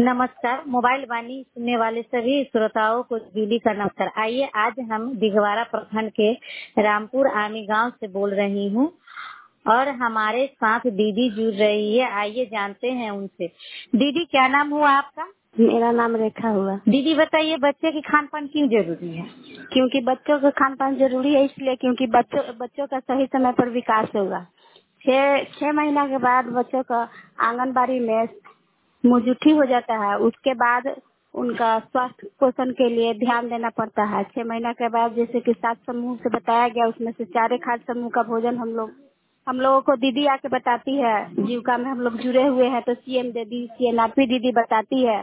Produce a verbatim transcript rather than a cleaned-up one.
नमस्कार। मोबाइल वाणी सुनने वाले सभी श्रोताओं को दीदी का नमस्कार। आइए आज हम दिघवारा प्रखंड के रामपुर आमी गांव से बोल रही हूँ और हमारे साथ दीदी जुड़ रही है। आइए जानते हैं उनसे। दीदी क्या नाम हुआ आपका? मेरा नाम रेखा हुआ। दीदी बताइए बच्चे की खान पान क्यों जरूरी है? क्योंकि बच्चों का खान पान जरूरी है, इसलिए क्योंकि बच्चों बच्चों का सही समय पर विकास होगा। छह छह महीना के बाद बच्चों का आंगनबाड़ी में मुजुट्ठी हो जाता है। उसके बाद उनका स्वास्थ्य पोषण के लिए ध्यान देना पड़ता है। छह महीना के बाद जैसे कि सात समूह से बताया गया, उसमें से चारे खाद्य समूह का भोजन हम लोग हम लोगों को दीदी आके बताती है। जीविका में हम लोग जुड़े हुए हैं तो सीएम दीदी सीएनआरपी दीदी बताती है।